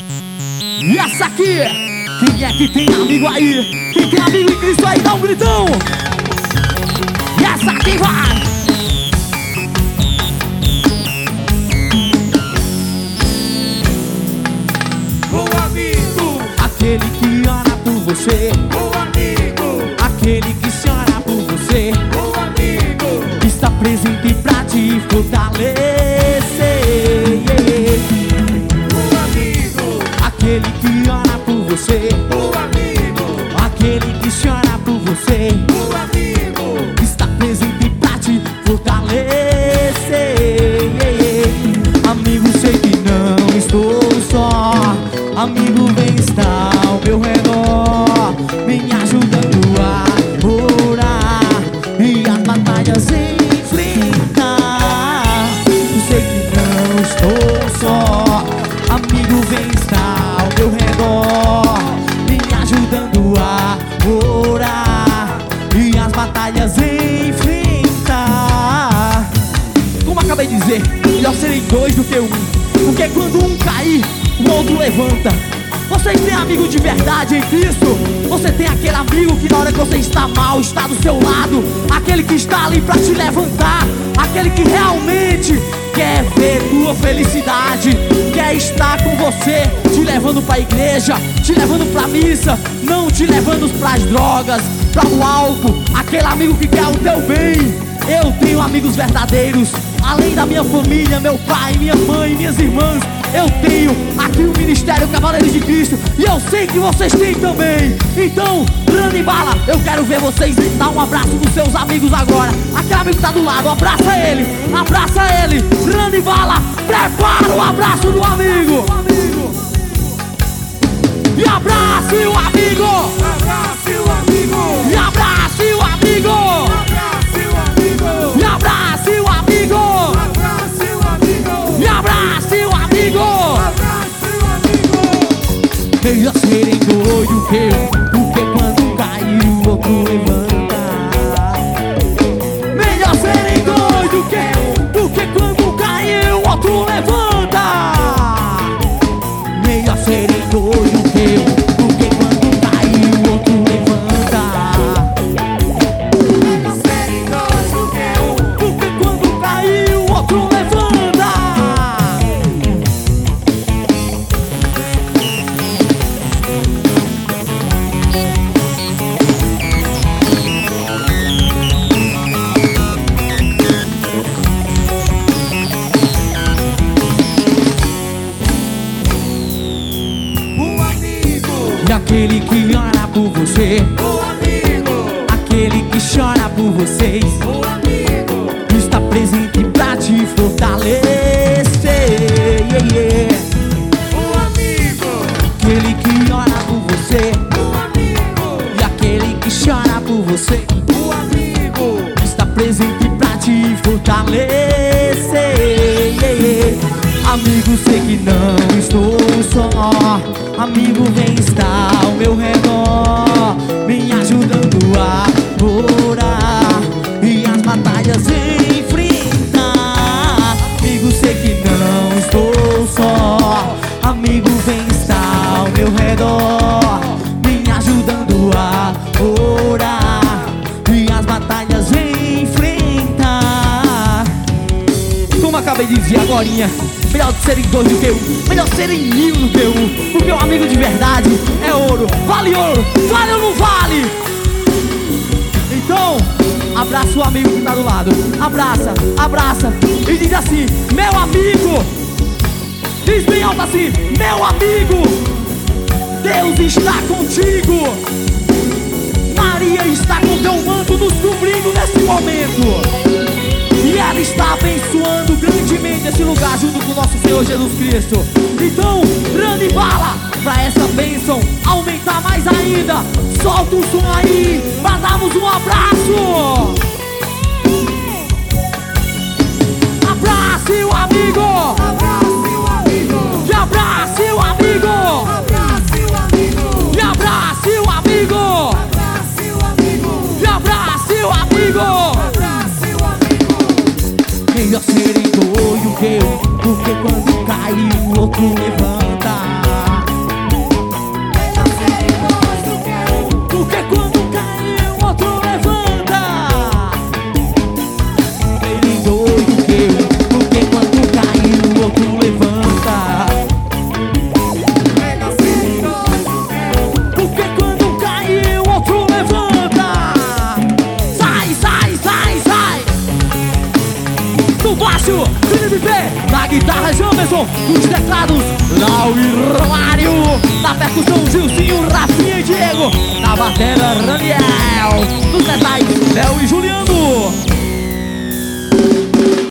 E essa aqui, quem é que tem amigo aí? Quem tem amigo em Cristo aí, dá um gritão. E essa aqui vai. O amigo, Aquele que ora por você, o amigo, aquele que chora por você, o amigo, está presente pra te fortalecer. o amigo, Aquele que ora por você, o amigo, aquele que chora por você, o amigo, está presente pra te fortalecer. Amigo, sei que não estou só. Amigo, vem estar ao meu redor, me ajudando a orar e as batalhas enfrentar. Sei que não estou só. Amigo, vem estar ao meu redor, me ajudando a orar e as batalhas enfrentar. Como acabei de dizer, melhor serem dois do que um, porque quando um cair, o outro levanta. Você tem amigo de verdade em Cristo? Você tem aquele amigo que na hora que você está mal, está do seu lado, aquele que está ali pra te levantar, aquele que realmente quer ver tua felicidade, quer estar com você, te levando pra igreja, te levando pra missa, não te levando pras drogas, para o álcool, aquele amigo que quer o teu bem. Eu tenho amigos verdadeiros, além da minha família, meu pai, minha mãe, minhas irmãs. Eu tenho aqui o Ministério Cavaleiros de Cristo, e eu sei que vocês têm também. Então, Rani Bala, eu quero ver vocês dar um abraço nos seus amigos agora. Aquele amigo que tá do lado, abraça ele, abraça ele. Rani Bala, prepara o abraço do amigo. E abrace o amigo. abrace o amigo, E abrace o amigo. abrace o amigo, E abrace o amigo. abrace o amigo, E abrace o amigo. abrace o amigo. Melhor serem doido que eu, porque quando cair o outro levanta. Melhor serem doido que eu, porque quando cair o outro levanta. Melhor serem doido que eu, porque quando cair o outro levanta. Serem dois do que um, Porque quando cair o outro levanta. o amigo, E aquele que ora por você, o amigo, aquele que chora por vocês, o amigo, está presente pra te fortalecer. o amigo, Aquele que ora por você o amigo, e aquele que chora por você, o amigo, está presente pra te fortalecer. Amigo, sei que não estou só. Amigo, vem estar ao meu redor, me ajudando a orar e as batalhas enfrentar. Amigo, sei que não estou só. Amigo, vem estar ao meu redor, me ajudando a orar e as batalhas enfrentar. Como acabei de dizer agorinha, melhor serem dois do que um, melhor serem mil do que um, porque o amigo de verdade é ouro. Vale ouro, vale ou não vale? Então, abraça o amigo que tá do lado, abraça, abraça e diz assim: meu amigo. Diz bem alto assim: meu amigo, Deus está contigo. Maria está com teu manto nos cobrindo nesse momento, e ela está abençoando grandemente esse lugar junto com o nosso Senhor Jesus Cristo. Então, grande bala, pra essa bênção aumentar mais ainda, solta o som aí pra darmos um abraço. Abrace o amigo. abrace o amigo, E abrace o amigo. abrace o amigo, E abrace o amigo. abrace o amigo, E abrace o amigo. abrace o amigo. Melhor serem doido que eu, porque quando cai o outro levanta. baixo, Felipe P. Na guitarra, Jamerson. Nos teclados, Lau e Romário. Na percussão, Gilcinho, Rafinha e Diego. Na bateria, Raniel.